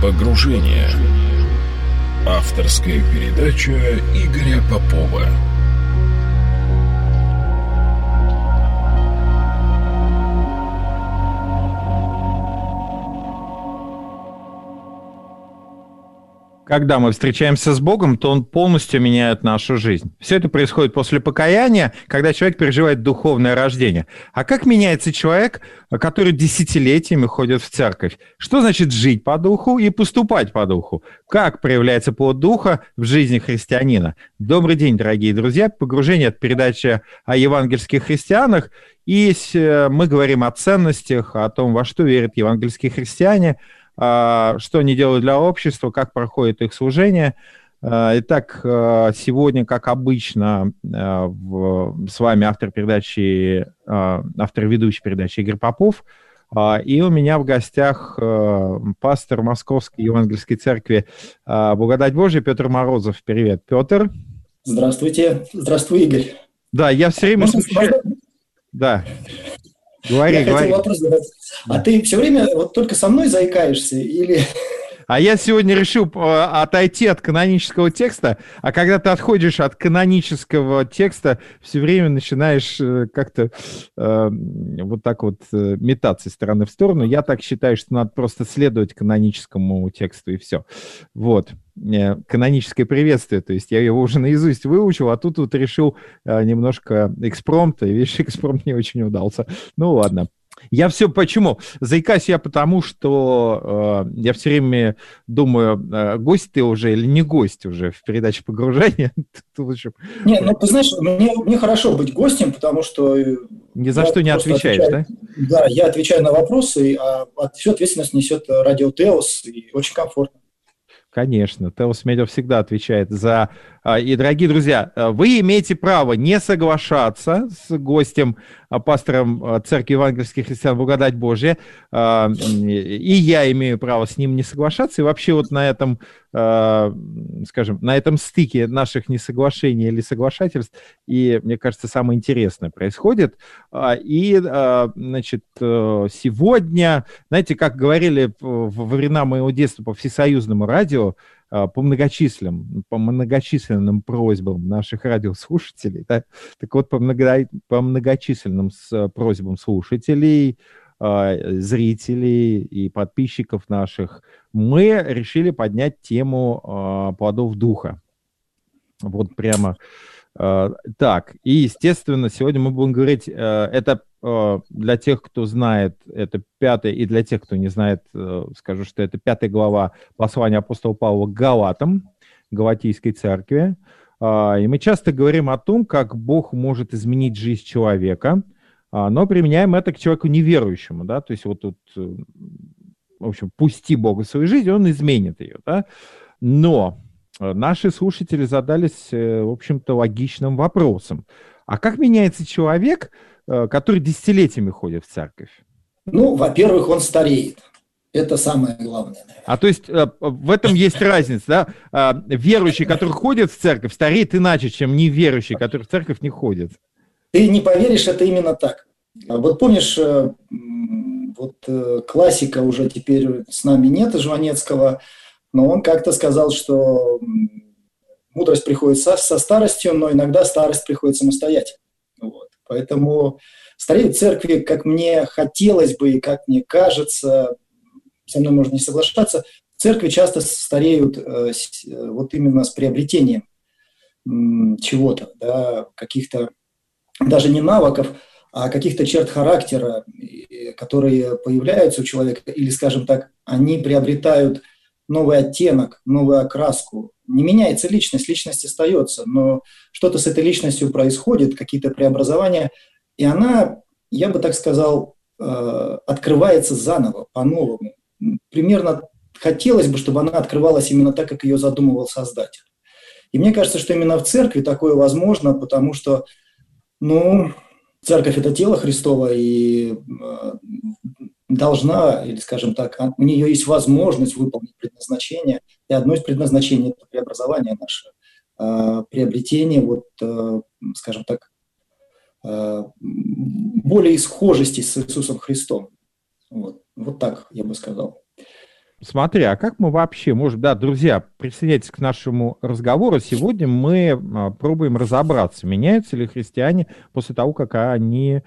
Погружение. Авторская передача Игоря Попова. Когда мы встречаемся с Богом, то Он полностью меняет нашу жизнь. Все это происходит после покаяния, когда человек переживает духовное рождение. А как меняется человек, который десятилетиями ходит в церковь? Что значит жить по духу и поступать по духу? Как проявляется плод духа в жизни христианина? Добрый день, дорогие друзья. Погружение — это передача о евангельских христианах. И мы говорим о ценностях, о том, во что верят евангельские христиане, что они делают для общества, как проходит их служение. Итак, сегодня, как обычно, с вами автор ведущей передачи Игорь Попов. И у меня в гостях пастор Московской Евангельской Церкви Благодать Божия Петр Морозов. Привет, Петр. Здравствуйте. Здравствуй, Игорь. Да, я все время смущаюсь. Да. Говори. Хотел вопрос задать. А ты все время вот только со мной заикаешься или... А я сегодня решил отойти от канонического текста, а когда ты отходишь от канонического текста, все время начинаешь как-то вот так вот метаться из стороны в сторону. Я так считаю, что надо просто следовать каноническому тексту, и все. Вот. Каноническое приветствие, то есть я его уже наизусть выучил, а тут вот решил немножко экспромта, и видишь, экспромт не очень удался. Ну ладно. Я все почему? Заикаюсь я потому, что я все время думаю, гость ты уже или не гость уже в передаче «Погружение». Не, ну ты знаешь, мне хорошо быть гостем, потому что... Ни за что не отвечаешь, да? Да, я отвечаю на вопросы, а всю ответственность несет радио Теос, и очень комфортно. Конечно, Теос Медиа всегда отвечает за... И, дорогие друзья, вы имеете право не соглашаться с гостем, пастором Церкви Евангельских Христиан Благодать Божия, и я имею право с ним не соглашаться, и вообще вот на этом, скажем, на этом стыке наших несоглашений или соглашательств, и, мне кажется, самое интересное происходит. И, значит, сегодня, знаете, как говорили во времена моего детства по всесоюзному радио, по многочисленным просьбам наших радиослушателей, да? Так вот, по многочисленным просьбам слушателей, зрителей и подписчиков наших, мы решили поднять тему плодов духа. Вот прямо так. И, естественно, сегодня мы будем говорить, это для тех, кто знает, это 5-я, и для тех, кто не знает, скажу, что это 5-я глава послания апостола Павла к Галатам, Галатийской церкви. И мы часто говорим о том, как Бог может изменить жизнь человека, но применяем это к человеку неверующему, да, то есть вот тут, в общем, пусти Бога в свою жизнь, Он изменит ее, да, но наши слушатели задались, в общем-то, логичным вопросом. А как меняется человек, который десятилетиями ходит в церковь? Ну, во-первых, он стареет. Это самое главное, наверное. А то есть в этом есть разница, да? Верующий, который ходит в церковь, стареет иначе, чем неверующий, который в церковь не ходит. Ты не поверишь, это именно так. Вот помнишь, вот классика уже теперь с нами нет, Жванецкого, но он как-то сказал, что мудрость приходит со старостью, но иногда старость приходит самостоятельно. Вот. Поэтому стареют церкви, как мне хотелось бы и как мне кажется, со мной можно не соглашаться, церкви часто стареют вот именно с приобретением чего-то, да, каких-то даже не навыков, а каких-то черт характера, которые появляются у человека, или, скажем так, они приобретают новый оттенок, новую окраску. Не меняется личность, личность остается, но что-то с этой личностью происходит, какие-то преобразования, и она, я бы так сказал, открывается заново, по-новому. Примерно хотелось бы, чтобы она открывалась именно так, как ее задумывал Создатель. И мне кажется, что именно в церкви такое возможно, потому что, церковь – это тело Христово, и должна, или, скажем так, у нее есть возможность выполнить предназначение. И одно из предназначений – это преобразование наше, приобретение, скажем так, более схожести с Иисусом Христом. Вот так я бы сказал. смотри, а как мы вообще можем... Да, друзья, присоединяйтесь к нашему разговору. Сегодня мы пробуем разобраться, меняются ли христиане после того, как они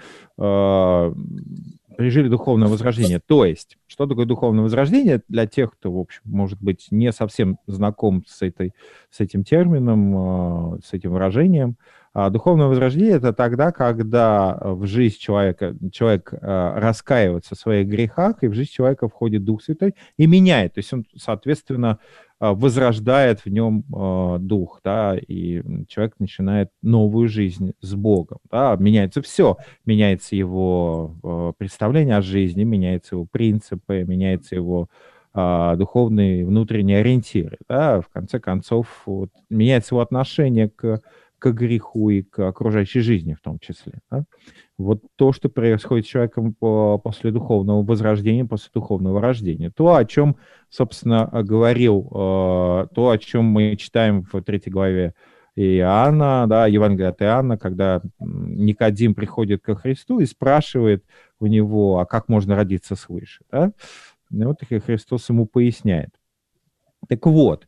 пережили духовное возрождение. То есть, что такое духовное возрождение для тех, кто, в общем, может быть, не совсем знаком с этим термином, с этим выражением. Духовное возрождение — это тогда, когда в жизнь человек раскаивается в своих грехах, и в жизнь человека входит Дух Святой и меняет. То есть он, соответственно, возрождает в нем дух, да, и человек начинает новую жизнь с Богом. Да, меняется все. Меняется его представление о жизни, меняются его принципы, меняются его духовные внутренние ориентиры. Да, в конце концов, вот, меняется его отношение к греху и к окружающей жизни в том числе. Да? Вот то, что происходит с человеком после духовного возрождения, после духовного рождения. То, о чем, собственно, говорил, то, о чем мы читаем в 3 главе Иоанна, да, Евангелия от Иоанна, когда Никодим приходит ко Христу и спрашивает у него, а как можно родиться свыше. Да? И вот Христос ему поясняет. Так вот,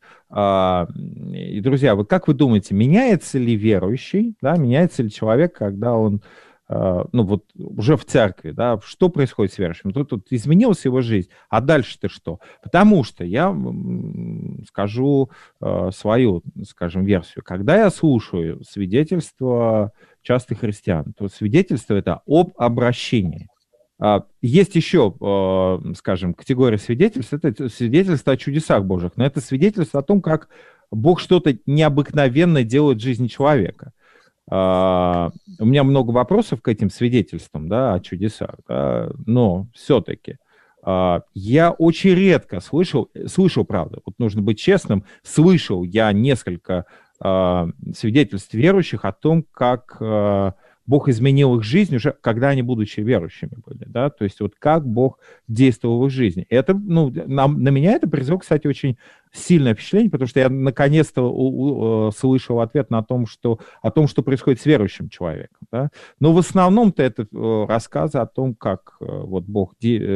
и, друзья, вот как вы думаете, меняется ли верующий, да, меняется ли человек, когда он, ну вот уже в церкви, да, что происходит с верующим? Тут изменилась его жизнь, а дальше-то что? Потому что я скажу свою, скажем, версию. Когда я слушаю свидетельства частых христиан, то свидетельство это об обращении. Есть еще, скажем, категория свидетельств, это свидетельство о чудесах Божьих, но это свидетельство о том, как Бог что-то необыкновенное делает в жизни человека. У меня много вопросов к этим свидетельствам, да, о чудесах, да, но все-таки я очень редко слышал, правда, вот нужно быть честным, слышал я несколько свидетельств верующих о том, как Бог изменил их жизнь уже, когда они, будучи верующими были, да, то есть вот как Бог действовал в их жизни. Это, ну, на меня это произвело, кстати, очень сильное впечатление, потому что я наконец-то слышал ответ на том, что происходит с верующим человеком, да. Но в основном-то это рассказы о том, как вот Бог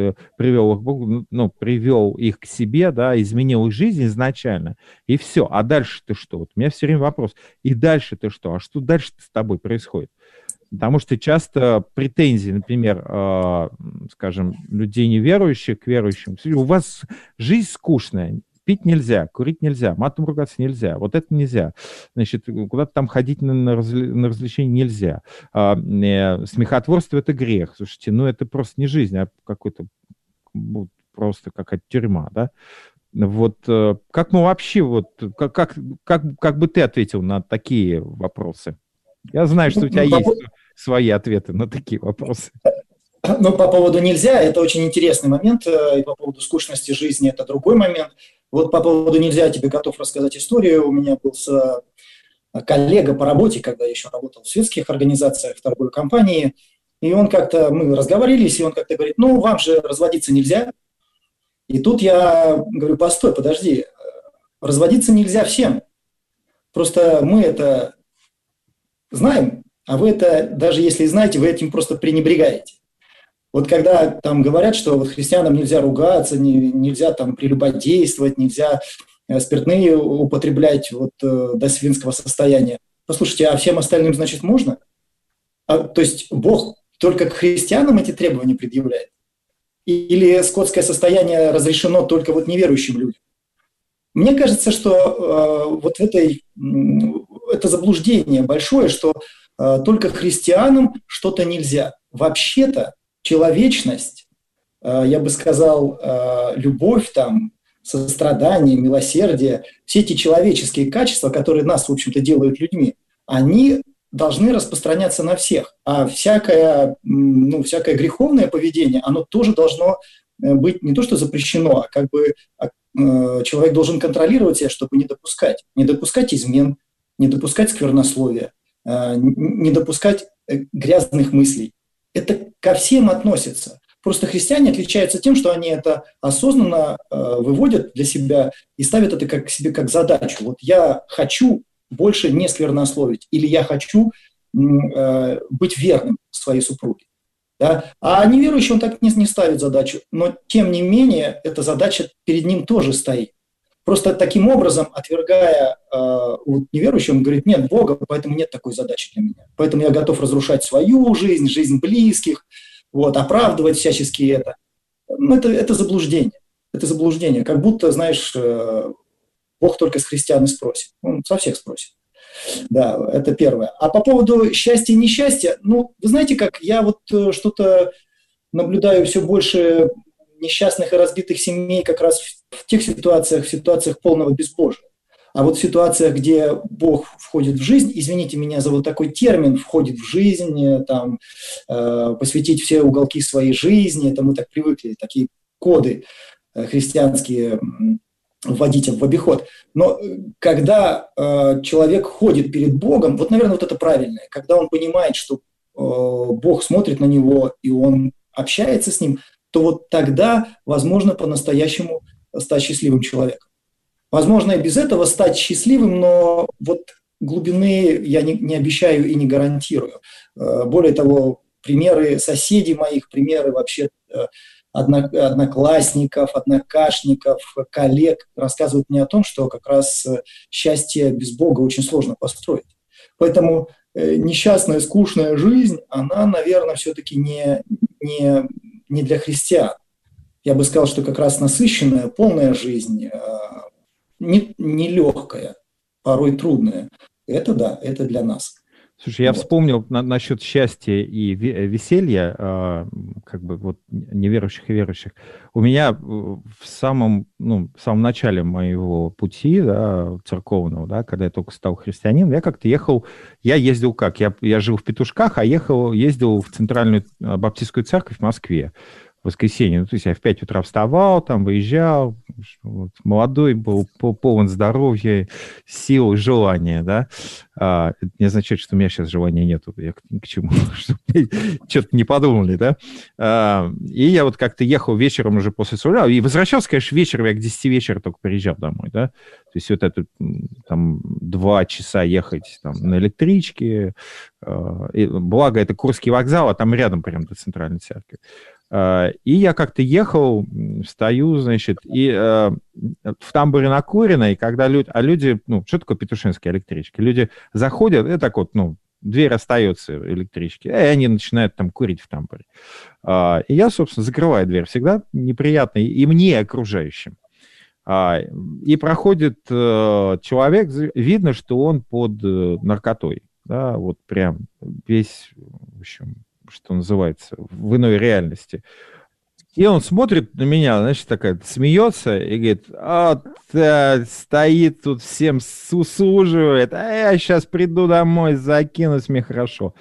привел их к себе, да, изменил их жизнь изначально, и все. А дальше-то что? Вот у меня все время вопрос. И дальше-то что? А что дальше-то с тобой происходит? Потому что часто претензии, например, скажем, людей неверующих к верующим, у вас жизнь скучная, пить нельзя, курить нельзя, матом ругаться нельзя, вот это нельзя, значит, куда-то там ходить на развлечения нельзя, смехотворство — это грех, слушайте, ну это просто не жизнь, а какой-то просто какая-то тюрьма, да. Вот как мы вообще, вот, как бы ты ответил на такие вопросы? Я знаю, что у тебя есть свои ответы на такие вопросы. Ну, по поводу нельзя, это очень интересный момент, и по поводу скучности жизни это другой момент. Вот по поводу нельзя я тебе готов рассказать историю. У меня был коллега по работе, когда я еще работал в светских организациях, в торговой компании, и он как-то, мы разговаривались, и он как-то говорит, ну, вам же разводиться нельзя. И тут я говорю, постой, подожди, разводиться нельзя всем. Просто мы это знаем, а вы это, даже если знаете, вы этим просто пренебрегаете. Вот когда там говорят, что вот христианам нельзя ругаться, нельзя там прелюбодействовать, нельзя спиртные употреблять вот до свинского состояния. Послушайте, а всем остальным, значит, можно? То есть Бог только к христианам эти требования предъявляет? Или скотское состояние разрешено только вот неверующим людям? Мне кажется, что вот это заблуждение большое, что только христианам что-то нельзя. Вообще-то человечность, я бы сказал, любовь, там, сострадание, милосердие, все эти человеческие качества, которые нас, в общем-то, делают людьми, они должны распространяться на всех. А всякое греховное поведение, оно тоже должно быть не то что запрещено, а как бы человек должен контролировать себя, чтобы не допускать измен, не допускать сквернословия, не допускать грязных мыслей. Это ко всем относится. Просто христиане отличаются тем, что они это осознанно выводят для себя и ставят это себе как задачу. Вот я хочу больше не сквернословить, или я хочу быть верным своей супруге. Да? А неверующий он так не ставит задачу, но тем не менее эта задача перед ним тоже стоит. Просто таким образом, отвергая неверующего, он говорит, нет Бога, поэтому нет такой задачи для меня. Поэтому я готов разрушать свою жизнь, жизнь близких, оправдывать всячески это. Ну, это заблуждение. Это заблуждение. Как будто, знаешь, Бог только с христиан и спросит. Он со всех спросит. Да, это первое. А по поводу счастья и несчастья, вы знаете как, я что-то наблюдаю все больше несчастных и разбитых семей как раз в тех ситуациях, полного безбожия. А в ситуациях, где Бог входит в жизнь, извините меня за такой термин, входит в жизнь, посвятить все уголки своей жизни, это мы так привыкли, такие коды христианские вводить в обиход. Но когда человек ходит перед Богом, наверное, это правильное, когда он понимает, что Бог смотрит на него, и он общается с ним, то тогда возможно по-настоящему стать счастливым человеком. Возможно, и без этого стать счастливым, но глубины я не обещаю и не гарантирую. Более того, примеры соседей моих, примеры вообще одноклассников, однокашников, коллег рассказывают мне о том, что как раз счастье без Бога очень сложно построить. Поэтому несчастная, скучная жизнь, она, наверное, все-таки не для христиан. Я бы сказал, что как раз насыщенная, полная жизнь, нелегкая, порой трудная, это да, это для нас. Слушай, я вспомнил насчет счастья и веселья, неверующих и верующих. У меня в самом начале моего пути, церковного, когда я только стал христианином, я как-то ехал, я ездил я жил в Петушках, а ездил в Центральную Баптистскую церковь в Москве. В воскресенье. То есть я в 5 утра вставал, выезжал, молодой был, полон здоровья, сил, желания, да. Это не означает, что у меня сейчас желания нету. Я к чему? Что-то не подумали, да. И я как-то ехал вечером уже после суда, и возвращался, конечно, вечером, я к 10 вечера только приезжал домой, да. То есть это 2 часа ехать на электричке. И, благо, это Курский вокзал, а там рядом прям до Центральной церкви. И я как-то ехал, стою, и в тамбуре накурено, и когда люди, что такое петушинские электрички? Люди заходят, и так дверь остается электрички, и они начинают курить в тамбуре. И я, собственно, закрываю дверь. Всегда неприятно и мне, и окружающим. И проходит человек, видно, что он под наркотой, да, прям весь, в общем, что называется, в иной реальности. И он смотрит на меня, смеется и говорит, стоит тут всем суживает, а я сейчас приду домой, закинусь, мне хорошо.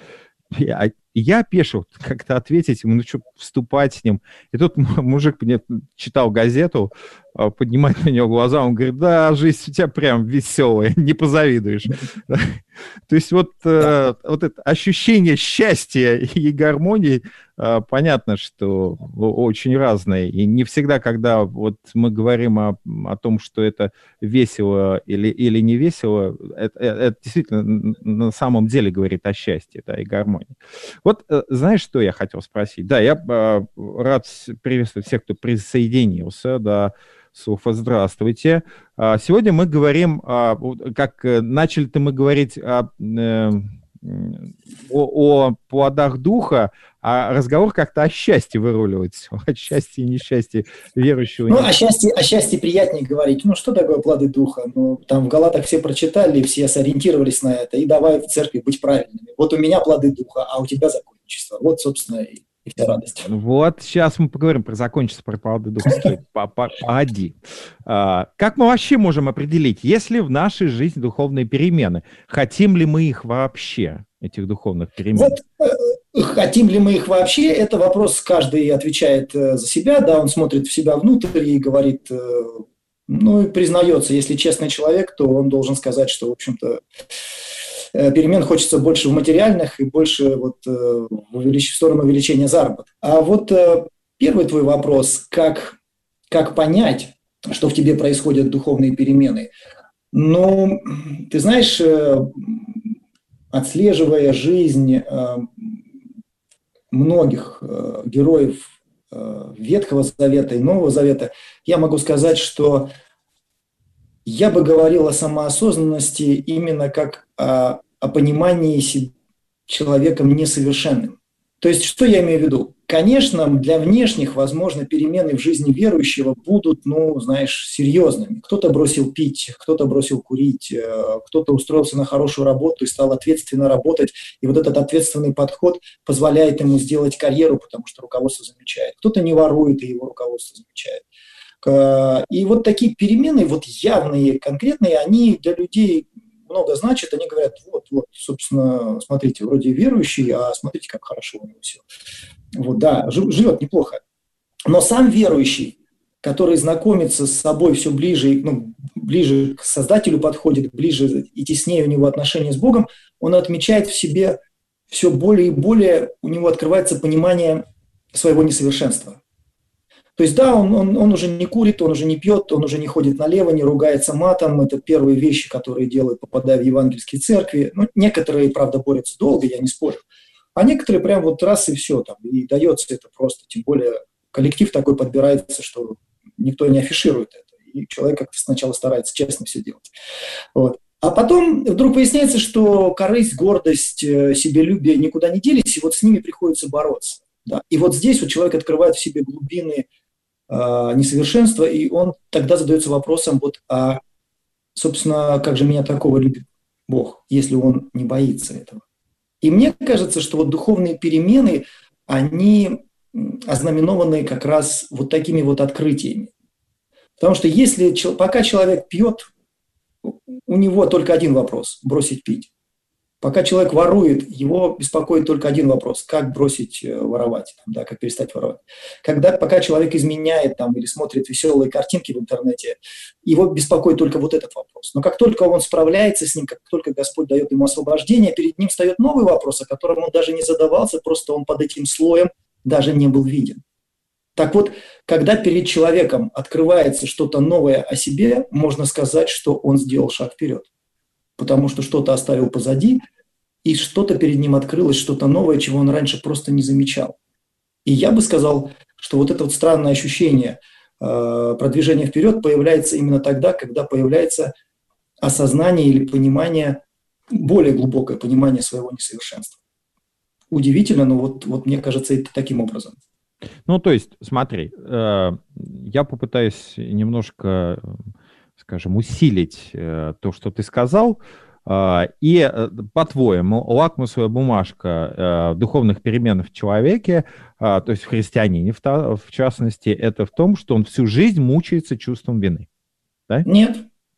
Я опешил как-то ответить ему, что вступать с ним. И тут мужик мне читал газету, поднимает на него глаза, он говорит, да, жизнь у тебя прям веселая, не позавидуешь. То есть это ощущение счастья и гармонии, понятно, что очень разные. И не всегда, когда мы говорим о том, что это весело или не весело, это действительно на самом деле говорит о счастье, да, и гармонии. Знаешь, что я хотел спросить? Да, я рад приветствовать всех, кто присоединился, да, Софа, здравствуйте. Сегодня мы говорим, как начали-то мы говорить о плодах духа, а разговор как-то о счастье выруливается, о счастье и несчастье верующего. О счастье приятнее говорить. Что такое плоды духа? Там в Галатах все прочитали, все сориентировались на это, и давай в церкви быть правильными. У меня плоды духа, а у тебя законничество. Собственно, и вся радость. Сейчас мы поговорим про закончиться, про плоды духа. Погоди. Как мы вообще можем определить, есть ли в нашей жизни духовные перемены? Хотим ли мы их вообще, этих духовных перемен? Хотим ли мы их вообще? Это вопрос, каждый отвечает за себя, да, он смотрит в себя внутрь и говорит, и признается, если честный человек, то он должен сказать, что, в общем-то, перемен хочется больше в материальных и больше в сторону увеличения заработка. А первый твой вопрос, как понять, что в тебе происходят духовные перемены? Ты знаешь, отслеживая жизнь многих героев Ветхого Завета и Нового Завета, я могу сказать, что я бы говорил о самоосознанности именно как о понимании себя человеком несовершенным. То есть, что я имею в виду? Конечно, для внешних, возможно, перемены в жизни верующего будут, серьезными. Кто-то бросил пить, кто-то бросил курить, кто-то устроился на хорошую работу и стал ответственно работать. И вот этот ответственный подход позволяет ему сделать карьеру, потому что руководство замечает. Кто-то не ворует, и его руководство замечает. И вот такие перемены, вот явные, конкретные, они для людей много значат. Они говорят, вот, собственно, смотрите, вроде верующий, а смотрите, как хорошо у него все. Вот, да, живет неплохо. Но сам верующий, который знакомится с собой все ближе, ближе к Создателю подходит, ближе и теснее у него отношения с Богом, он отмечает в себе все более и более, у него открывается понимание своего несовершенства. То есть, да, он уже не курит, он уже не пьет, он уже не ходит налево, не ругается матом. Это первые вещи, которые делают, попадая в евангельские церкви. Некоторые, правда, борются долго, я не спорю. А некоторые прям вот раз и все. И дается это просто. Тем более коллектив такой подбирается, что никто не афиширует это. И человек как-то сначала старается честно все делать. Вот. А потом вдруг выясняется, что корысть, гордость, себялюбие никуда не делись, и вот с ними приходится бороться. Да. И вот здесь вот человек открывает в себе глубины несовершенства, и он тогда задается вопросом, собственно, как же меня такого любит Бог, если он не боится этого. И мне кажется, что вот духовные перемены, они ознаменованы как раз вот такими вот открытиями. Потому что пока человек пьет, у него только один вопрос – бросить пить. Пока человек ворует, его беспокоит только один вопрос – как бросить воровать, как перестать воровать. Пока человек изменяет или смотрит веселые картинки в интернете, его беспокоит только вот этот вопрос. Но как только он справляется с ним, как только Господь дает ему освобождение, перед ним встает новый вопрос, о котором он даже не задавался, просто он под этим слоем даже не был виден. Так вот, когда перед человеком открывается что-то новое о себе, можно сказать, что он сделал шаг вперед. Потому что что-то оставил позади, и что-то перед ним открылось, что-то новое, чего он раньше просто не замечал. И я бы сказал, что вот это вот странное ощущение продвижения вперед появляется именно тогда, когда появляется осознание или понимание, более глубокое понимание своего несовершенства. Удивительно, но вот мне кажется, это таким образом. То есть, смотри, я попытаюсь немножко, скажем, усилить то, что ты сказал. И, по-твоему, лакмусовая бумажка духовных перемен в человеке, то есть в христианине, в частности, это в том, что он всю жизнь мучается чувством вины. Да? Нет.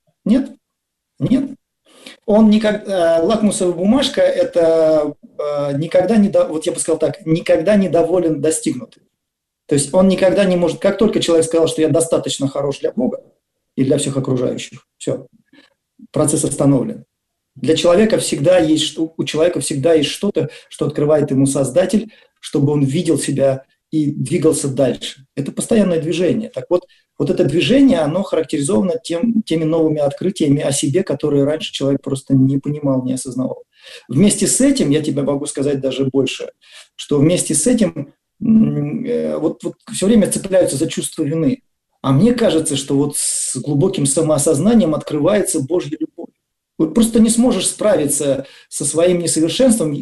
Он лакмусовая бумажка – это никогда не, вот я бы сказал так, никогда не доволен достигнутым. То есть он никогда не может, как только человек сказал, что я достаточно хорош для Бога и для всех окружающих, все, процесс остановлен. Для человека у человека всегда есть что-то, что открывает ему Создатель, чтобы он видел себя и двигался дальше. Это постоянное движение. Так вот это движение, оно характеризовано теми новыми открытиями о себе, которые раньше человек просто не понимал, не осознавал. Вместе с этим, я тебе могу сказать даже больше, что вместе с этим вот все время цепляются за чувство вины. А мне кажется, что вот с глубоким самоосознанием открывается Божья любовь. Вот просто не сможешь справиться со своим несовершенством,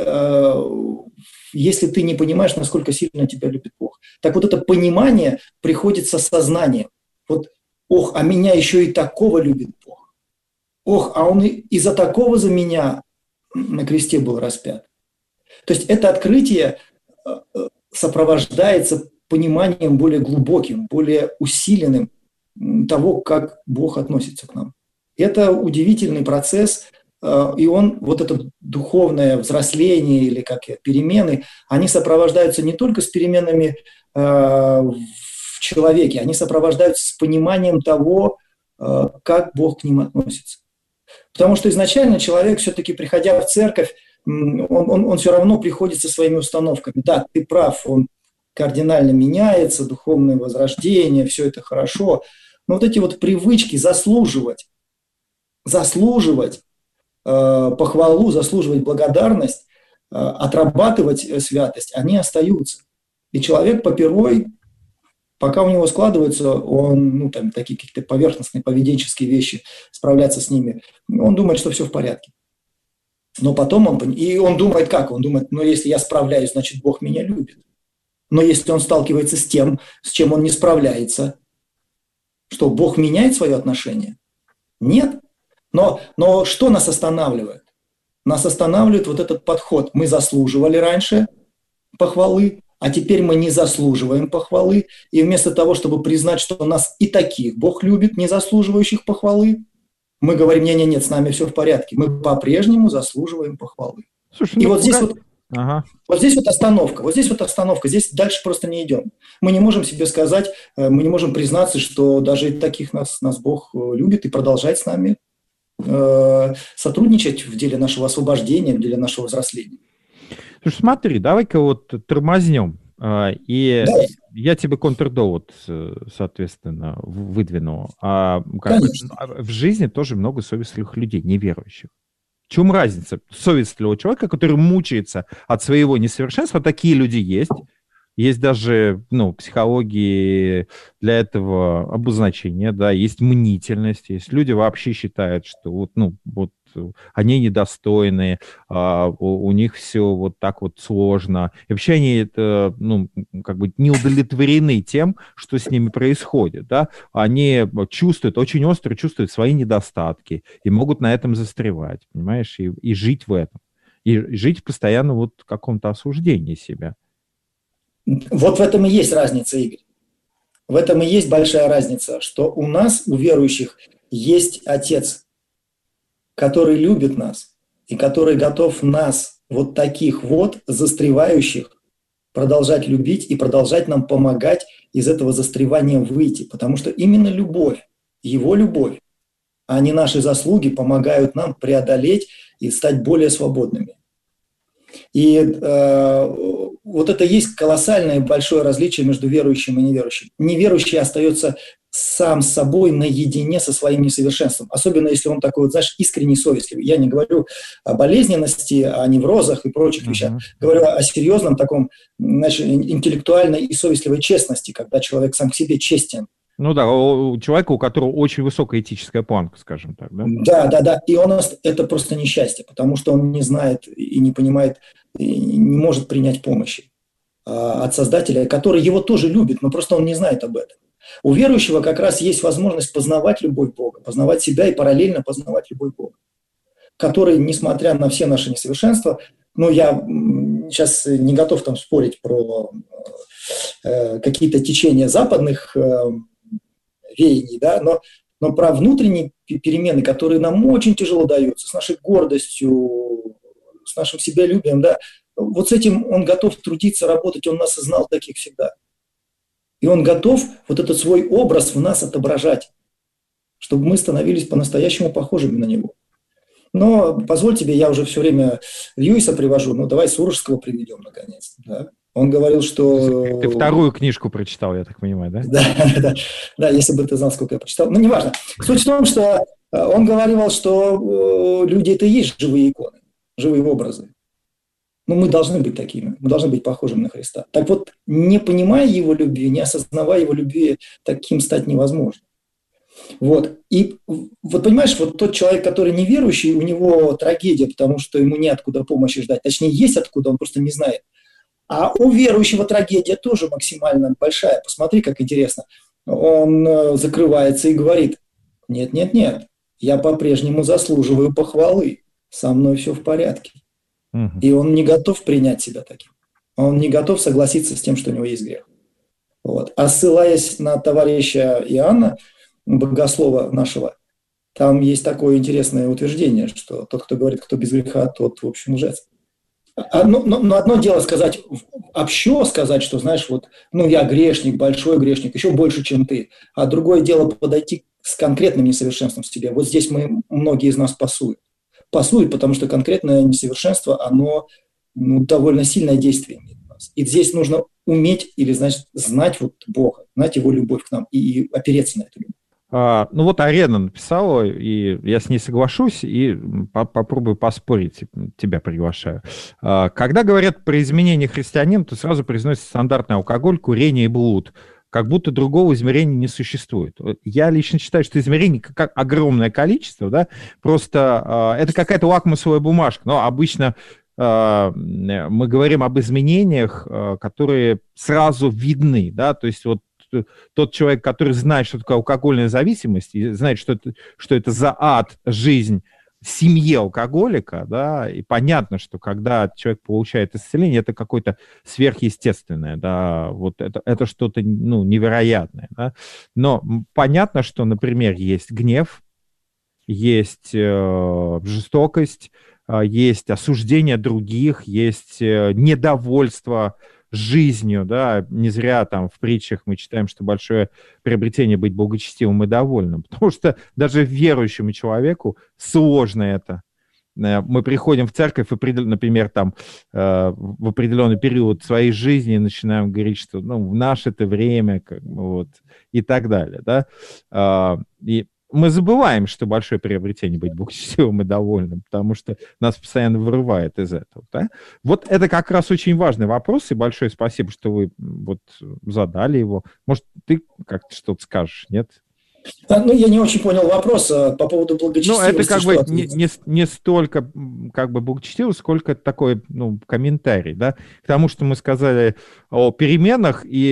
если ты не понимаешь, насколько сильно тебя любит Бог. Так вот это понимание приходит со сознанием. А меня еще и такого любит Бог. А он из-за такого за меня на кресте был распят. То есть это открытие сопровождается пониманием более глубоким, более усиленным того, как Бог относится к нам. Это удивительный процесс, и вот это духовное взросление или перемены, они сопровождаются не только с переменами в человеке, они сопровождаются с пониманием того, как Бог к ним относится. Потому что изначально человек, все-таки приходя в церковь, он все равно приходит со своими установками. Да, ты прав, он кардинально меняется, духовное возрождение, все это хорошо. Но вот эти вот привычки заслуживать похвалу, заслуживать благодарность, отрабатывать святость, они остаются. И человек попервой, пока у него складываются, он, такие какие-то поверхностные поведенческие вещи, справляться с ними, он думает, что все в порядке. Но потом он думает как? Он думает, если я справляюсь, значит, Бог меня любит. Но если он сталкивается с тем, с чем он не справляется, что Бог меняет свое отношение? Нет. Но что нас останавливает? Нас останавливает вот этот подход. Мы заслуживали раньше похвалы, а теперь мы не заслуживаем похвалы. И вместо того, чтобы признать, что нас и таких Бог любит, не заслуживающих похвалы, мы говорим, нет, с нами все в порядке. Мы по-прежнему заслуживаем похвалы. Слушай, и вот здесь остановка. Здесь дальше просто не идем. Мы не можем себе сказать, мы не можем признаться, что даже и таких нас Бог любит и продолжает с нами сотрудничать в деле нашего освобождения, в деле нашего взросления. Слушай, смотри, давай-ка вот тормознем. И да. Я тебе контрдовод, соответственно, выдвину. В жизни тоже много совестливых людей, неверующих. В чем разница? Совестливого человека, который мучается от своего несовершенства, такие люди есть. Есть даже, психологии для этого обозначения, да, есть мнительность, есть люди вообще считают, что они недостойные, у них все вот так вот сложно. И вообще они не удовлетворены тем, что с ними происходит, да. Они очень остро чувствуют свои недостатки и могут на этом застревать, понимаешь, и жить в этом. И жить постоянно в каком-то осуждении себя. Вот в этом и есть разница, Игорь. В этом и есть большая разница, что у нас, у верующих, есть Отец, который любит нас и который готов нас, вот таких вот застревающих, продолжать любить и продолжать нам помогать из этого застревания выйти. Потому что именно любовь, его любовь, а не наши заслуги помогают нам преодолеть и стать более свободными. И вот это есть колоссальное большое различие между верующим и неверующим. Неверующий остается сам с собой наедине со своим несовершенством. Особенно если он такой, искренний совестливый. Я не говорю о болезненности, о неврозах и прочих вещах. Говорю о серьезном таком, интеллектуальной и совестливой честности, когда человек сам к себе честен. У человека, у которого очень высокая этическая планка, скажем так, да? Да. И это просто несчастье, потому что он не знает и не понимает, и не может принять помощи от Создателя, который его тоже любит, но просто он не знает об этом. У верующего как раз есть возможность познавать любовь Бога, познавать себя и параллельно познавать любовь Бога, который, несмотря на все наши несовершенства, я сейчас не готов там спорить про какие-то течения западных веяний, да, но про внутренние перемены, которые нам очень тяжело даются, с нашей гордостью, с нашим себялюбием, да, вот с этим он готов трудиться, работать, он нас и знал таких всегда. И он готов вот этот свой образ в нас отображать, чтобы мы становились по-настоящему похожими на него. Но позволь тебе, я уже все время Льюиса привожу, давай Сурожского приведем наконец, да. Он говорил, что... Ты вторую книжку прочитал, я так понимаю, да? Да, если бы ты знал, сколько я прочитал. Неважно. Суть в том, что он говорил, что люди – это и есть живые иконы, живые образы. Мы должны быть такими, мы должны быть похожими на Христа. Так вот, не понимая Его любви, не осознавая Его любви, таким стать невозможно. И понимаешь, тот человек, который неверующий, у него трагедия, потому что ему неоткуда помощи ждать. Точнее, есть откуда, он просто не знает. А у верующего трагедия тоже максимально большая. Посмотри, как интересно. Он закрывается и говорит: нет, я по-прежнему заслуживаю похвалы, со мной все в порядке. И он не готов принять себя таким. Он не готов согласиться с тем, что у него есть грех. А ссылаясь на товарища Иоанна, богослова нашего, там есть такое интересное утверждение, что тот, кто говорит, кто без греха, тот, в общем, лжец. Но одно дело сказать, общо сказать, что, я грешник, большой грешник, еще больше, чем ты. А другое дело подойти с конкретным несовершенством в себе. Вот здесь многие из нас пасуют. Пасуют, потому что конкретное несовершенство, оно довольно сильное действие имеет у нас. И здесь нужно уметь или знать Бога, знать Его любовь к нам и опереться на эту любовь. Ну вот Арена написала, и я с ней соглашусь, и попробую поспорить, тебя приглашаю. Когда говорят про изменение христианина, то сразу произносится стандартный алкоголь, курение и блуд. Как будто другого измерения не существует. Я лично считаю, что измерений как огромное количество, да, просто это какая-то лакмусовая бумажка, но обычно мы говорим об изменениях, которые сразу видны, да, то есть вот тот человек, который знает, что такое алкогольная зависимость, и знает, что это за ад жизнь в семье алкоголика, да, и понятно, что когда человек получает исцеление, это какое-то сверхъестественное, да, вот это что-то, ну, невероятное, да, но понятно, что, например, есть гнев, есть жестокость, есть осуждение других, есть недовольство жизнью, да, не зря там в притчах мы читаем, что большое приобретение быть благочестивым и довольным, потому что даже верующему человеку сложно это. Мы приходим в церковь, например, там, в определенный период своей жизни начинаем говорить, что ну, в наше-то время, как бы, вот, и так далее, да, и мы забываем, что большое приобретение быть благочестивым и довольным, потому что нас постоянно вырывает из этого. Да? Вот это как раз очень важный вопрос, и большое спасибо, что вы вот задали его. Может, ты как-то что-то скажешь, нет? Ну, я не очень понял вопрос по поводу благочестивости. Ну, это как бы не столько как бы благочестивость, сколько такой, ну, комментарий, да, к тому, что мы сказали о переменах, и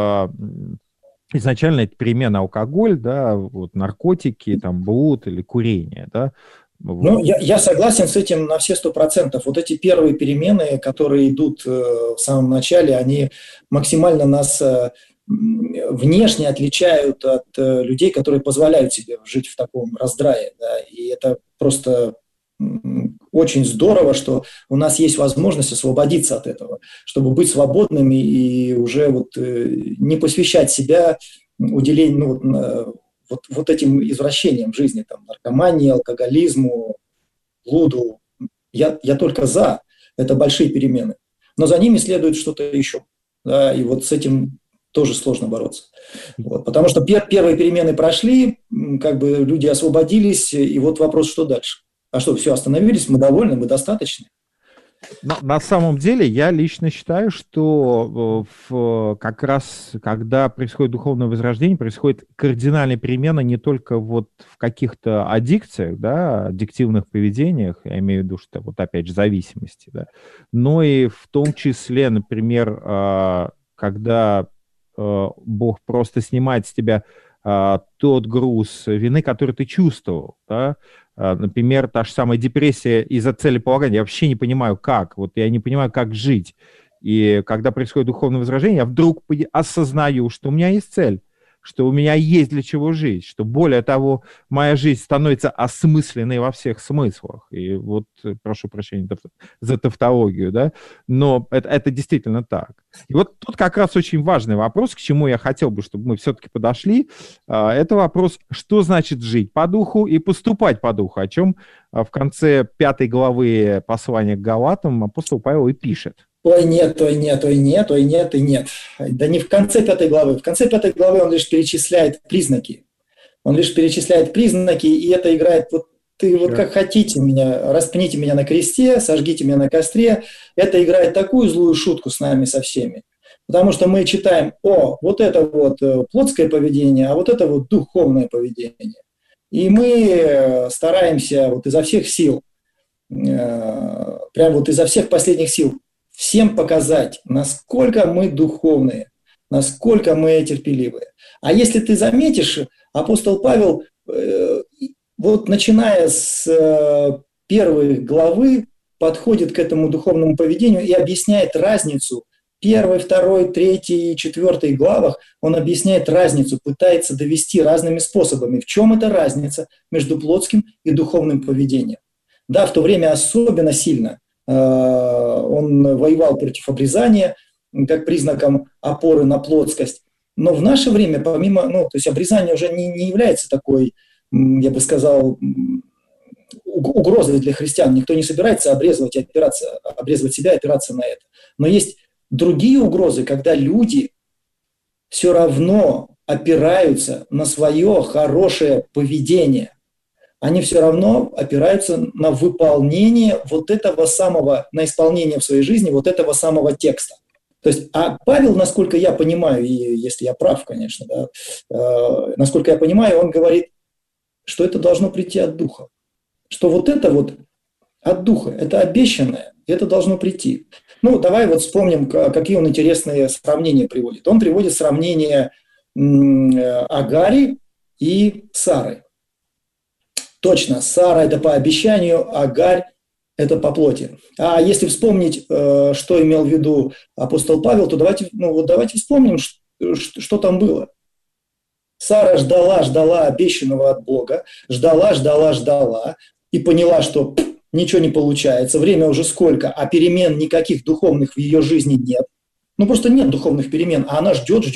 изначально это перемена алкоголь, да, вот наркотики, там, блуд или курение, да. Вот. Ну, я согласен с этим на все 100%. Вот эти первые перемены, которые идут в самом начале, они максимально нас внешне отличают от людей, которые позволяют себе жить в таком раздрае, да, и это просто очень здорово, что у нас есть возможность освободиться от этого, чтобы быть свободными и уже вот не посвящать себя уделению, ну, вот этим извращениям жизни, там, наркомании, алкоголизму, блуду. Я только за. Это большие перемены. Но за ними следует что-то еще. Да, и вот с этим тоже сложно бороться. Вот, потому что первые перемены прошли, как бы люди освободились, и вот вопрос, что дальше. А что, все, остановились, мы довольны, мы достаточны? На самом деле, я лично считаю, что как раз, когда происходит духовное возрождение, происходит кардинальная перемена не только вот в каких-то аддикциях, да, аддиктивных поведениях, я имею в виду, что вот опять же зависимости, да, но и в том числе, например, когда Бог просто снимает с тебя тот груз вины, который ты чувствовал, да? Например, та же самая депрессия из-за целеполагания. Я вообще не понимаю, как. Вот я не понимаю, как жить. И когда происходит духовное возрождение, я вдруг осознаю, что у меня есть цель, что у меня есть для чего жить, что, более того, моя жизнь становится осмысленной во всех смыслах. И вот, прошу прощения за тавтологию, да, но это действительно так. И вот тут как раз очень важный вопрос, к чему я хотел бы, чтобы мы все-таки подошли. Это вопрос, что значит жить по духу и поступать по духу, о чем в конце 5 главы послания к Галатам апостол Павел и пишет. Ой, нет, ой, нет, ой, нет, ой, нет и нет. Да не в конце 5 главы. В конце 5 главы он лишь перечисляет признаки. Он лишь перечисляет признаки, и это играет, вот ты вот как хотите меня, распните меня на кресте, сожгите меня на костре. Это играет такую злую шутку с нами со всеми. Потому что мы читаем, вот это вот плотское поведение, а вот это вот духовное поведение. И мы стараемся вот изо всех сил, прям вот изо всех последних сил, всем показать, насколько мы духовные, насколько мы терпеливые. А если ты заметишь, апостол Павел, вот начиная с 1 главы, подходит к этому духовному поведению и объясняет разницу. 1, 2, 3 и 4 главах он объясняет разницу, пытается довести разными способами. В чем эта разница между плотским и духовным поведением? Да, в то время особенно сильно он воевал против обрезания, как признаком опоры на плотскость. Но в наше время, помимо, то есть обрезание уже не является такой, я бы сказал, угрозой для христиан. Никто не собирается обрезывать себя и опираться на это. Но есть другие угрозы, когда люди все равно опираются на свое хорошее поведение. Они все равно опираются на выполнение вот этого самого, на исполнение в своей жизни вот этого самого текста. То есть, а Павел, насколько я понимаю, и если я прав, конечно, да, насколько я понимаю, он говорит, что это должно прийти от Духа. Что вот это вот от Духа, это обещанное, это должно прийти. Ну, давай вот вспомним, какие он интересные сравнения приводит. Он приводит сравнение Агари и Сары. Точно, Сара – это по обещанию, Агарь – это по плоти. А если вспомнить, что имел в виду апостол Павел, то давайте вспомним, что там было. Сара ждала обещанного от Бога, ждала и поняла, что ничего не получается, время уже сколько, а перемен никаких духовных в ее жизни нет. Ну, просто нет духовных перемен, а она ждет.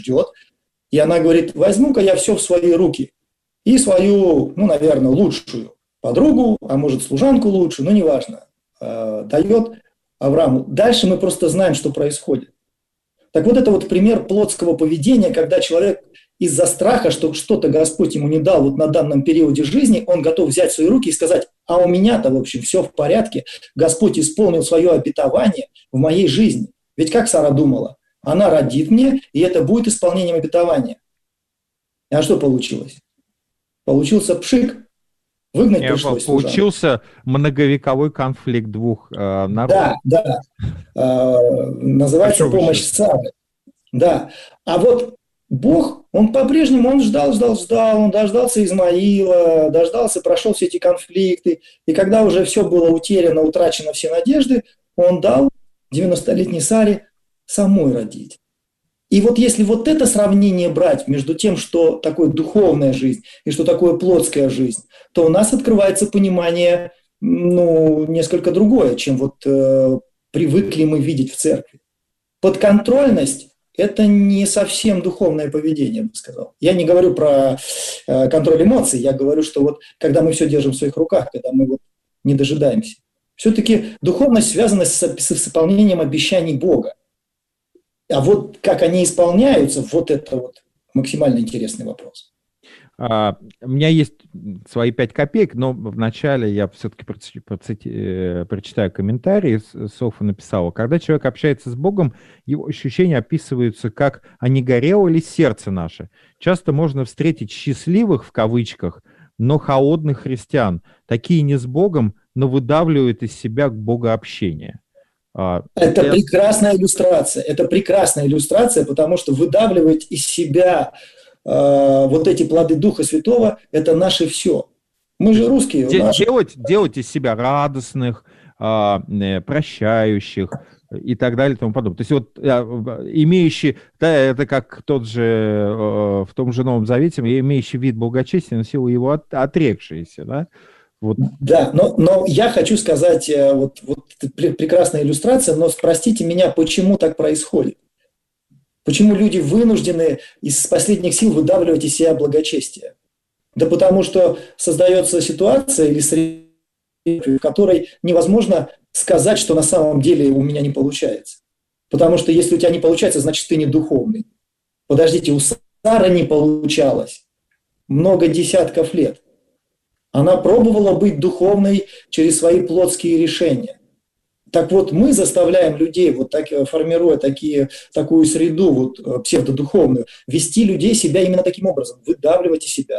И она говорит, возьму-ка я все в свои руки. И свою, наверное, лучшую подругу, а может, служанку лучшую, неважно, дает Аврааму. Дальше мы просто знаем, что происходит. Так вот, это вот пример плотского поведения, когда человек из-за страха, что что-то Господь ему не дал вот на данном периоде жизни, он готов взять в свои руки и сказать, а у меня-то, в общем, все в порядке, Господь исполнил свое обетование в моей жизни. Ведь как Сара думала? Она родит мне, и это будет исполнением обетования. А что получилось? Получился пшик, выгнать пришлось. Получился многовековой конфликт двух народов. Да. Называется помощь Сары. Да. А вот Бог, он по-прежнему, он ждал, он дождался Измаила, прошел все эти конфликты. И когда уже все было утеряно, утрачено все надежды, он дал 90-летней Саре самой родить. И вот если вот это сравнение брать между тем, что такое духовная жизнь и что такое плотская жизнь, то у нас открывается понимание, несколько другое, чем вот привыкли мы видеть в церкви. Подконтрольность – это не совсем духовное поведение, я бы сказал. Я не говорю про контроль эмоций, я говорю, что вот когда мы все держим в своих руках, когда мы вот не дожидаемся. Все-таки духовность связана с исполнением обещаний Бога. А вот как они исполняются, вот это вот максимально интересный вопрос. У меня есть свои 5 копеек, но вначале я все-таки прочитаю комментарий. Софа написала: когда человек общается с Богом, его ощущения описываются как «а не горело ли сердце наше?». Часто можно встретить счастливых, в кавычках, но холодных христиан. Такие не с Богом, но выдавливают из себя богообщение. Это прекрасная иллюстрация, потому что выдавливать из себя вот эти плоды Духа Святого – это наше все. Мы же русские. Делать из себя радостных, прощающих и так далее и тому подобное. То есть вот имеющие, да, это как тот же, в том же Новом Завете, имеющий вид благочестия, но силу его отрекшиеся, да? Вот. Да, но я хочу сказать, вот прекрасная иллюстрация, но простите меня, почему так происходит? Почему люди вынуждены из последних сил выдавливать из себя благочестие? Да потому что создается ситуация или среда, в которой невозможно сказать, что на самом деле у меня не получается. Потому что если у тебя не получается, значит, ты не духовный. Подождите, у Сары не получалось много десятков лет. Она пробовала быть духовной через свои плотские решения. Так вот, мы заставляем людей, вот так, формируя такую среду вот, псевдодуховную, вести людей себя именно таким образом, выдавливать из себя.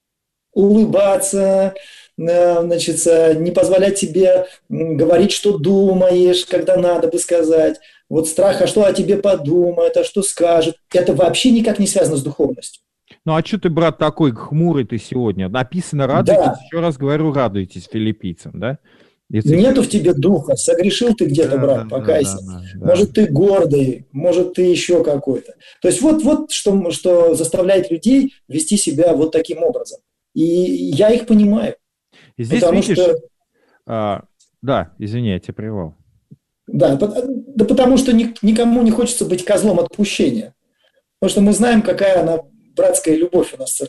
Улыбаться, значит, не позволять себе говорить, что думаешь, когда надо бы сказать. Вот страх, а что о тебе подумают, а что скажут. Это вообще никак не связано с духовностью. Ну, а что ты, брат, такой хмурый ты сегодня? Написано «радуйтесь», да. Еще раз говорю, радуйтесь филиппийцам, да? Нету в тебе духа, согрешил ты где-то, брат, покайся. Да. Может, ты гордый, может, ты еще какой-то. То есть вот что заставляет людей вести себя вот таким образом. И я их понимаю. И здесь, видишь, да, извини, я тебя прервал. Да, потому что никому не хочется быть козлом отпущения. Потому что мы знаем, какая она братская любовь у нас в церквях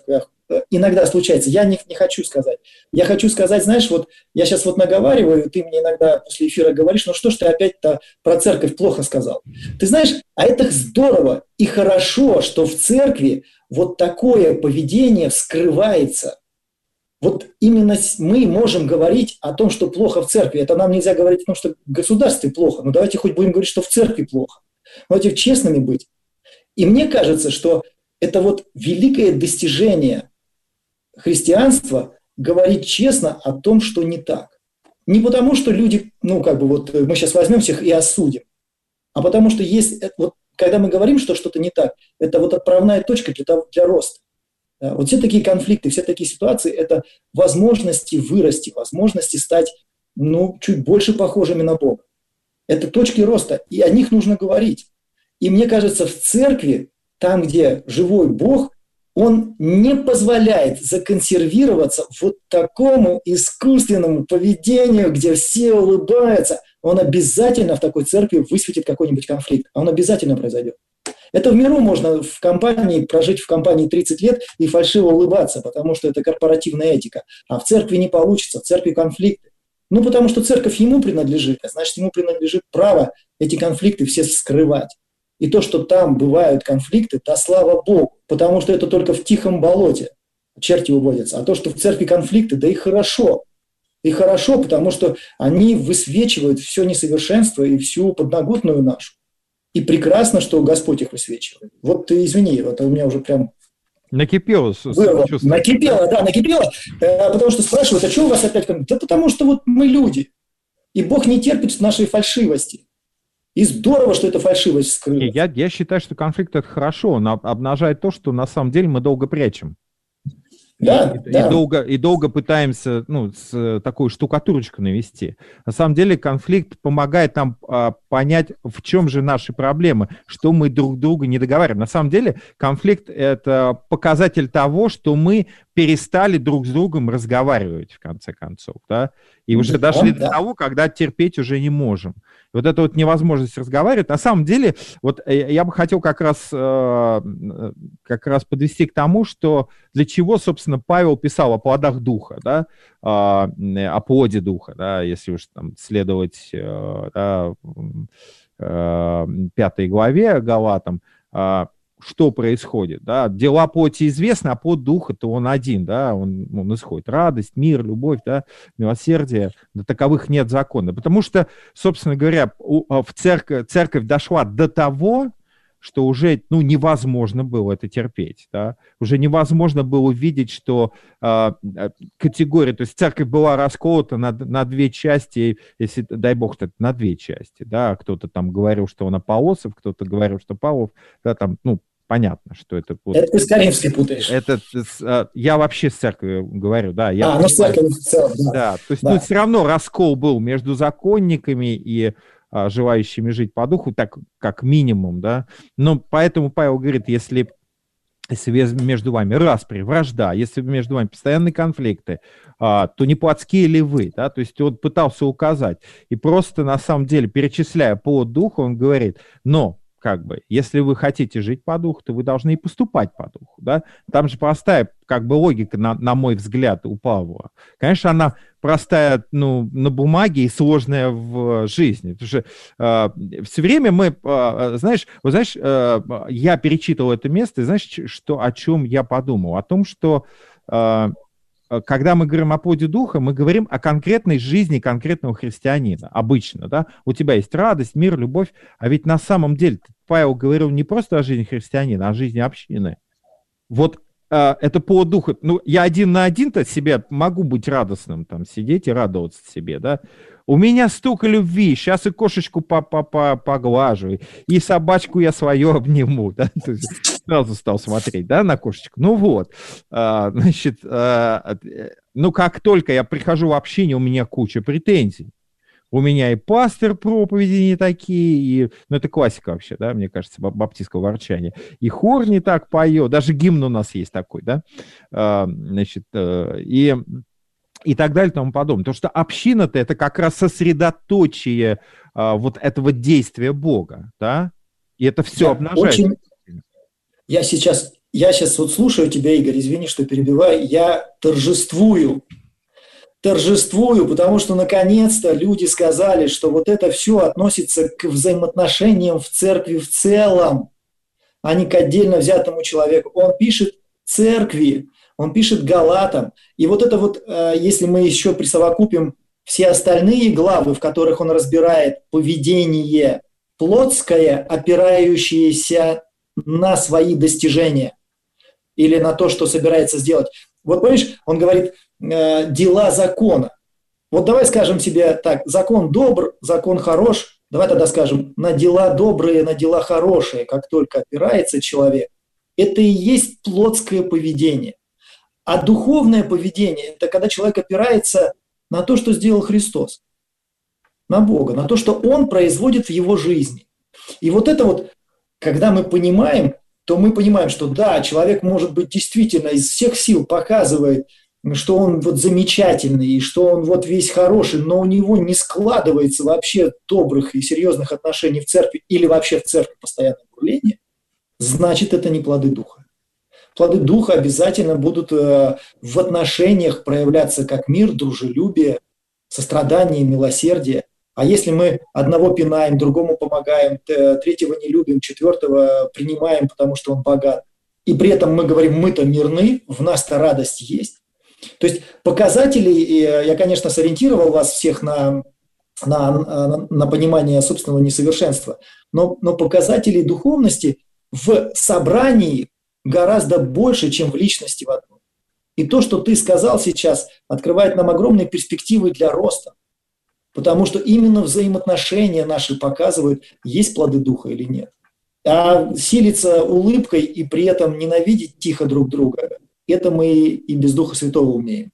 иногда случается. Я не хочу сказать. Я хочу сказать, знаешь, вот я сейчас вот наговариваю, ты мне иногда после эфира говоришь, ну что ж ты опять-то про церковь плохо сказал. Ты знаешь, а это здорово и хорошо, что в церкви вот такое поведение скрывается. Вот именно мы можем говорить о том, что плохо в церкви. Это нам нельзя говорить о том, что в государстве плохо. Но давайте хоть будем говорить, что в церкви плохо. Давайте честными быть. И мне кажется, что это вот великое достижение христианства говорить честно о том, что не так. Не потому, что люди, ну как бы вот мы сейчас возьмем всех и осудим, а потому что есть, вот, когда мы говорим, что что-то не так, это вот отправная точка для роста. Вот все такие конфликты, все такие ситуации – это возможности вырасти, возможности стать чуть больше похожими на Бога. Это точки роста, и о них нужно говорить. И мне кажется, в церкви, там, где живой Бог, Он не позволяет законсервироваться вот такому искусственному поведению, где все улыбаются. Он обязательно в такой церкви высветит какой-нибудь конфликт. Он обязательно произойдет. Это в миру можно в компании прожить в компании 30 лет и фальшиво улыбаться, потому что это корпоративная этика. А в церкви не получится, в церкви конфликты. Потому что церковь ему принадлежит, а значит, ему принадлежит право эти конфликты все скрывать. И то, что там бывают конфликты, да слава Богу, потому что это только в тихом болоте черти уводятся. А то, что в церкви конфликты, да и хорошо. И хорошо, потому что они высвечивают все несовершенство и всю подноготную нашу. И прекрасно, что Господь их высвечивает. Вот ты извини, это у меня уже прям... Накипело. Накипело. Потому что спрашивают, а что у вас опять? Да потому что вот мы люди. И Бог не терпит нашей фальшивости. И здорово, что эта фальшивость скрылась. Я считаю, что конфликт – это хорошо. Он обнажает то, что на самом деле мы долго прячем. И долго пытаемся с такой штукатурочкой навести. На самом деле конфликт помогает нам понять, в чем же наши проблемы, что мы друг друга не договариваем. На самом деле конфликт – это показатель того, что мы перестали друг с другом разговаривать, в конце концов. Да? И уже дошли до того, когда терпеть уже не можем. Вот эта вот невозможность разговаривать. На самом деле, вот я бы хотел как раз подвести к тому, что для чего, собственно, Павел писал о плодах духа, да, о плоде духа, да, если уж там следовать 5 главе Галатам, что происходит, да, дела плоти известны, а плод духа-то он один, да, он исходит. Радость, мир, любовь, да, милосердие, да, таковых нет закона. Потому что, собственно говоря, церковь дошла до того, что уже, невозможно было это терпеть, да, уже невозможно было видеть, что категория, то есть церковь была расколота на две части, если, дай бог, на две части, да, кто-то там говорил, что он Аполлосов, кто-то говорил, что Павлов, да, там, понятно, что это... Это ты с Каримской путаешь. Я вообще с церковью говорю, да. С церковью в целом, да. Да, то есть все равно раскол был между законниками и желающими жить по духу, так как минимум, да. Но поэтому Павел говорит, если между вами распри, вражда, если между вами постоянные конфликты, то не плотские ли вы, да, то есть он пытался указать. И просто на самом деле, перечисляя плод духа, он говорит, но если вы хотите жить по духу, то вы должны и поступать по духу, да. Там же простая, логика, на мой взгляд, у Павла. Конечно, она простая, на бумаге и сложная в жизни. Потому что все время мы, я перечитывал это место, и знаешь, о чем я подумал? О том, что когда мы говорим о плоде духа, мы говорим о конкретной жизни конкретного христианина, обычно, да, у тебя есть радость, мир, любовь, а ведь на самом деле Павел говорил не просто о жизни христианина, а о жизни общины. Вот это плод духа. Я один на один-то себе могу быть радостным, там, сидеть и радоваться себе, да. У меня столько любви, сейчас и кошечку поглажу, и собачку я свою обниму, да, сразу стал смотреть, да, на кошечку. Как только я прихожу в общение, у меня куча претензий. У меня и пастор проповеди не такие, это классика вообще, да, мне кажется, баптистского ворчания. И хор не так поет, даже гимн у нас есть такой, да, и так далее и тому подобное. Потому что община-то это как раз сосредоточие вот этого действия Бога, да, и это все обнажает. Я сейчас я сейчас вот слушаю тебя, Игорь, извини, что перебиваю, я торжествую, потому что наконец-то люди сказали, что вот это все относится к взаимоотношениям в церкви в целом, а не к отдельно взятому человеку. Он пишет церкви, он пишет галатам. И вот это вот, если мы еще присовокупим все остальные главы, в которых он разбирает поведение плотское, опирающееся на свои достижения или на то, что собирается сделать. Вот помнишь, он говорит, дела закона. Вот давай скажем себе так, закон добр, закон хорош, давай тогда скажем, на дела добрые, на дела хорошие, как только опирается человек, это и есть плотское поведение. А духовное поведение – это когда человек опирается на то, что сделал Христос, на Бога, на то, что Он производит в его жизни. И вот это вот, когда мы понимаем, то мы понимаем, что да, человек, может быть, действительно из всех сил показывает, что он вот замечательный, и что он вот весь хороший, но у него не складывается вообще добрых и серьезных отношений в церкви или вообще в церкви постоянное бурление, значит, это не плоды Духа. Плоды Духа обязательно будут в отношениях проявляться как мир, дружелюбие, сострадание, милосердие. А если мы одного пинаем, другому помогаем, третьего не любим, четвертого принимаем, потому что он богат, и при этом мы говорим, мы-то мирны, в нас-то радость есть. То есть показатели, я, конечно, сориентировал вас всех на понимание собственного несовершенства, но показатели духовности в собрании гораздо больше, чем в личности в одной. И то, что ты сказал сейчас, открывает нам огромные перспективы для роста. Потому что именно взаимоотношения наши показывают, есть плоды Духа или нет. А силиться улыбкой и при этом ненавидеть тихо друг друга, это мы и без Духа Святого умеем.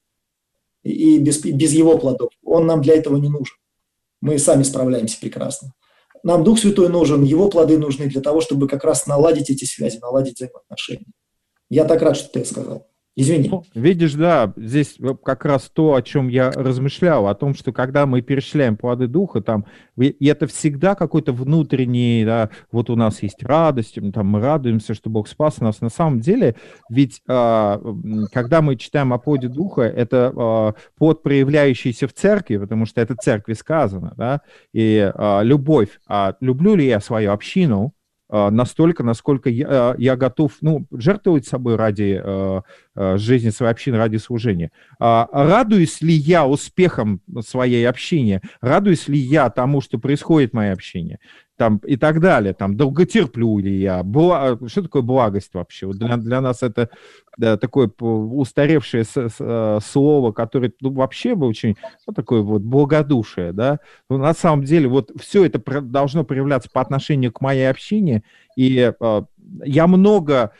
И без Его плодов. Он нам для этого не нужен. Мы сами справляемся прекрасно. Нам Дух Святой нужен, Его плоды нужны для того, чтобы как раз наладить эти связи, наладить взаимоотношения. Я так рад, что ты сказал. Извини. Ну, видишь, да, здесь как раз то, о чем я размышлял, о том, что когда мы перечисляем плоды Духа, там, и это всегда какой-то внутренний, да, вот у нас есть радость, там, мы радуемся, что Бог спас нас. На самом деле, ведь когда мы читаем о плоде Духа, это плод, проявляющийся в церкви, потому что это в церкви сказано, да, и любовь. Люблю ли я свою общину? Настолько, насколько я готов, жертвовать собой ради жизни своей общины, ради служения. Радуюсь ли я успехам своей общины? Радуюсь ли я тому, что происходит в моей общине? Там, и так далее. Там, долготерплю ли я? Что такое благость вообще? Вот для нас это такое устаревшее слово, которое вообще было очень такое вот благодушие. Да? Но на самом деле вот все это должно проявляться по отношению к моей общине. И я много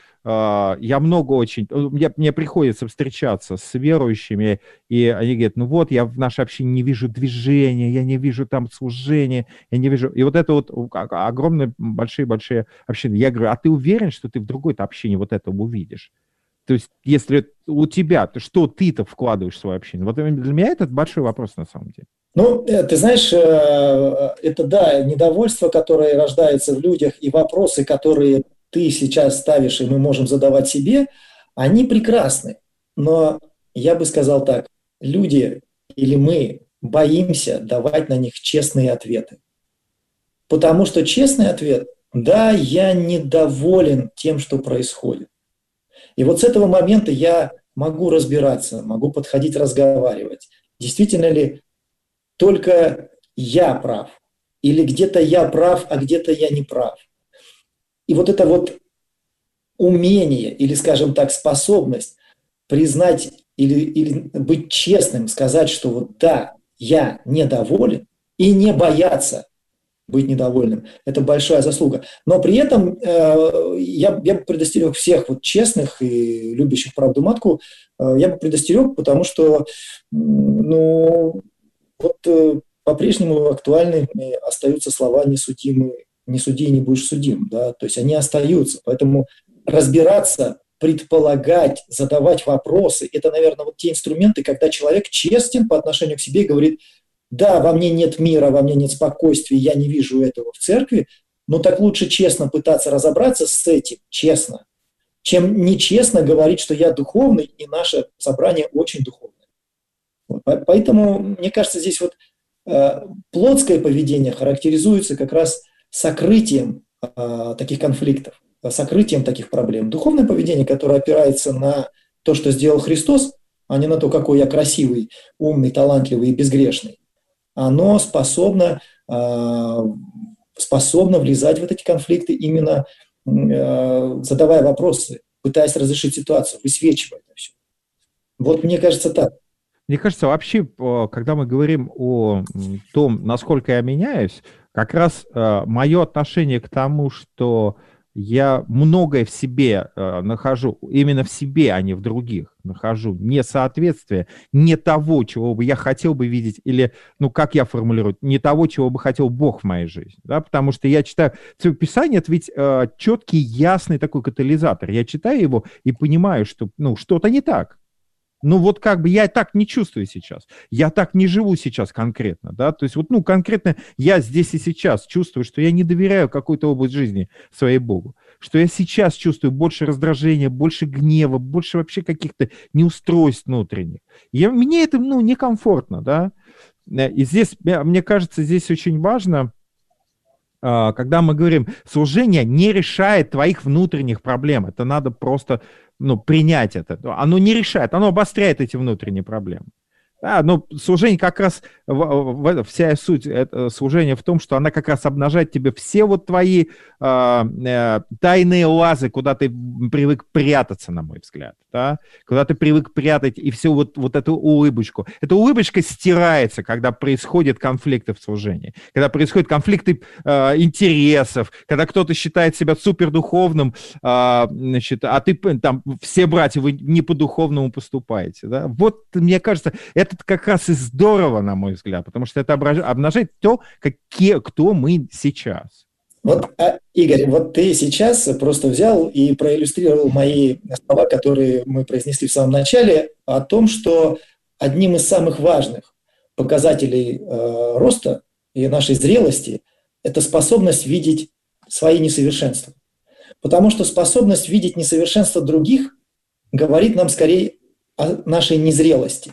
очень... Мне приходится встречаться с верующими, и они говорят, ну вот, я в нашей общине не вижу движения, я не вижу там служения, я не вижу... И вот это вот огромные, большие-большие общины. Я говорю, а ты уверен, что ты в другой-то общине вот это увидишь? То есть, если у тебя, то что ты-то вкладываешь в свою общину? Вот для меня это большой вопрос на самом деле. Ну, ты знаешь, это, да, недовольство, которое рождается в людях, и вопросы, которые ты сейчас ставишь, и мы можем задавать себе, они прекрасны. Но я бы сказал так, люди или мы боимся давать на них честные ответы. Потому что честный ответ – да, я недоволен тем, что происходит. И вот с этого момента я могу разбираться, могу подходить, разговаривать. Действительно ли только я прав? Или где-то я прав, а где-то я не прав? И вот это вот умение, или, скажем так, способность признать или быть честным, сказать, что вот да, я недоволен, и не бояться быть недовольным, это большая заслуга. Но при этом я бы предостерег всех вот честных и любящих правду матку, я бы предостерег, потому что по-прежнему актуальны остаются слова «не суди и не будешь судим», да, то есть они остаются, поэтому разбираться, предполагать, задавать вопросы, это, наверное, вот те инструменты, когда человек честен по отношению к себе и говорит, да, во мне нет мира, во мне нет спокойствия, я не вижу этого в церкви, но так лучше честно пытаться разобраться с этим, честно, чем нечестно говорить, что я духовный, и наше собрание очень духовное. Вот. Поэтому, мне кажется, здесь вот плотское поведение характеризуется как раз сокрытием таких конфликтов, сокрытием таких проблем. Духовное поведение, которое опирается на то, что сделал Христос, а не на то, какой я красивый, умный, талантливый и безгрешный, оно способно влезать в эти конфликты, именно задавая вопросы, пытаясь разрешить ситуацию, высвечивая это все. Вот мне кажется так. Мне кажется, вообще, когда мы говорим о том, насколько я меняюсь, как раз мое отношение к тому, что я многое в себе нахожу, именно в себе, а не в других, нахожу несоответствие, не того, чего бы я хотел бы видеть, или, ну, как я формулирую, не того, чего бы хотел Бог в моей жизни, да, потому что я читаю, Писание, это ведь четкий, ясный такой катализатор, я читаю его и понимаю, что, ну, что-то не так. Ну, вот как бы я так не чувствую сейчас, я так не живу сейчас конкретно, да, то есть вот, ну, конкретно я здесь и сейчас чувствую, что я не доверяю какой-то области жизни своей Богу, что я сейчас чувствую больше раздражения, больше гнева, больше вообще каких-то неустройств внутренних. Мне это, ну, некомфортно, да, и здесь, мне кажется, здесь очень важно, когда мы говорим, служение не решает твоих внутренних проблем, это надо просто, ну, принять это. Оно не решает, оно обостряет эти внутренние проблемы. Да, но служение как раз, вся суть служения в том, что она как раз обнажает тебе все вот твои тайные лазы, куда ты привык прятаться, на мой взгляд, да? Куда ты привык прятать и всю вот эту улыбочку. Эта улыбочка стирается, когда происходят конфликты в служении, когда происходят конфликты интересов, когда кто-то считает себя супердуховным, значит, а ты там, все братья, вы не по-духовному поступаете. Да? Вот, мне кажется, это как раз и здорово, на мой взгляд, потому что это обнажает то, кто мы сейчас. Вот, Игорь, вот ты сейчас просто взял и проиллюстрировал мои слова, которые мы произнесли в самом начале, о том, что одним из самых важных показателей роста и нашей зрелости – это способность видеть свои несовершенства. Потому что способность видеть несовершенства других говорит нам скорее о нашей незрелости.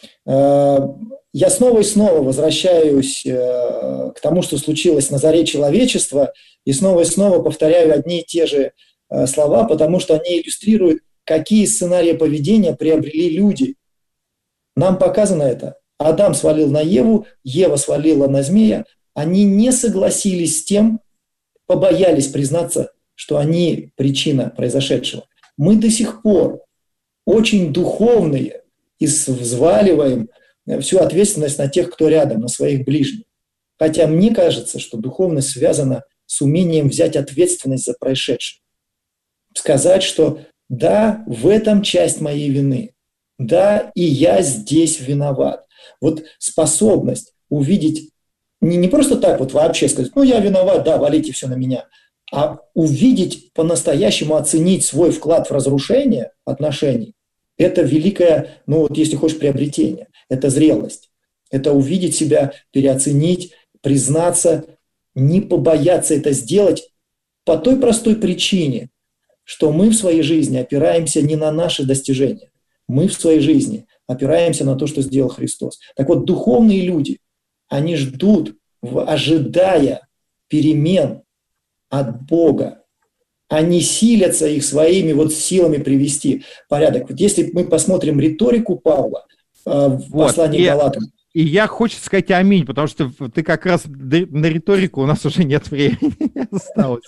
Я снова и снова возвращаюсь к тому, что случилось на заре человечества, и снова повторяю одни и те же слова, потому что они иллюстрируют, какие сценарии поведения приобрели люди. Нам показано это. Адам свалил на Еву, Ева свалила на змея. Они не согласились с тем, побоялись признаться, что они причина произошедшего. Мы до сих пор очень духовные и взваливаем всю ответственность на тех, кто рядом, на своих ближних. Хотя мне кажется, что духовность связана с умением взять ответственность за происшедшее. Сказать, что да, в этом часть моей вины, да, и я здесь виноват. Вот способность увидеть, не просто так вот вообще сказать, ну я виноват, да, валите все на меня, а увидеть, по-настоящему оценить свой вклад в разрушение отношений, это великое, ну вот если хочешь, приобретение. Это зрелость. Это увидеть себя, переоценить, признаться, не побояться это сделать по той простой причине, что мы в своей жизни опираемся не на наши достижения. Мы в своей жизни опираемся на то, что сделал Христос. Так вот, духовные люди, они ждут, ожидая перемен от Бога. Они силятся их своими вот силами привести в порядок. Вот если мы посмотрим риторику Павла в послании к Галатам. И я хочу сказать аминь, потому что ты как раз на риторику, у нас уже нет времени осталось.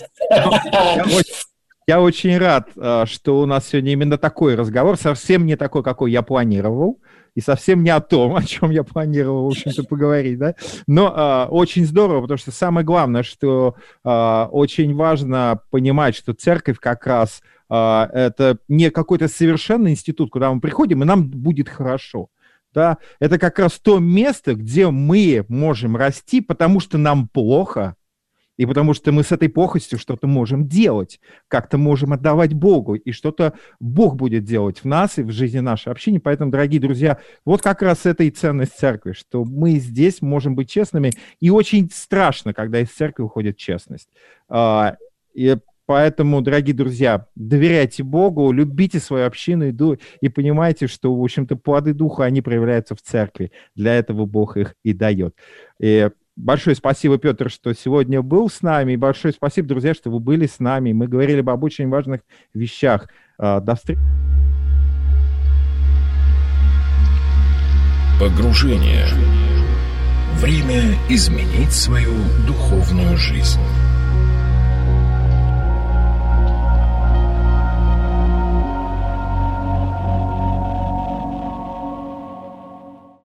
Я очень рад, что у нас сегодня именно такой разговор, совсем не такой, какой я планировал, и совсем не о том, о чем я планировал, в общем-то, поговорить, да. Но очень здорово, потому что самое главное, что очень важно понимать, что церковь как раз это не какой-то совершенный институт, куда мы приходим, и нам будет хорошо. Да? Это как раз то место, где мы можем расти, потому что нам плохо, и потому что мы с этой плохостью что-то можем делать, как-то можем отдавать Богу, и что-то Бог будет делать в нас и в жизни нашей общины. Поэтому, дорогие друзья, вот как раз это и ценность церкви, что мы здесь можем быть честными, и очень страшно, когда из церкви уходит честность. И Поэтому, дорогие друзья, доверяйте Богу, любите свою общину и понимайте, что, в общем-то, плоды Духа, они проявляются в церкви. Для этого Бог их и дает. И большое спасибо, Петр, что сегодня был с нами. И большое спасибо, друзья, что вы были с нами. Мы говорили об очень важных вещах. До встречи. Погружение. Время изменить свою духовную жизнь.